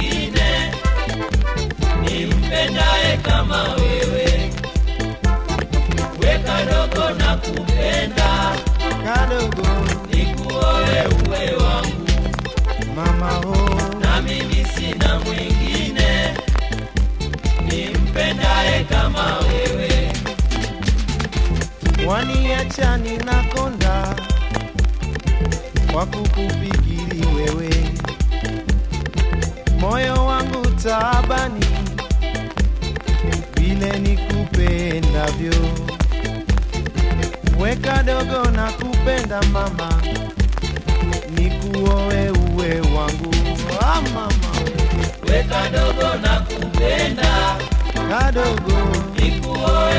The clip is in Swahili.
mwingine nimpendaye kama wewe. We kadogo na kupenda, kadogo nikuoe uwe wangu mama ho, na mimi sina mwingine nimpendaye kama wewe. waniacha ninakonda kwa kukufikiri wewe, moyo wangu taabani vile nikupendavyo. We kadogo na kupenda mama, nikuoe uwe wangu. Ah, mama We kadogo na kupenda, kadogo nikuoe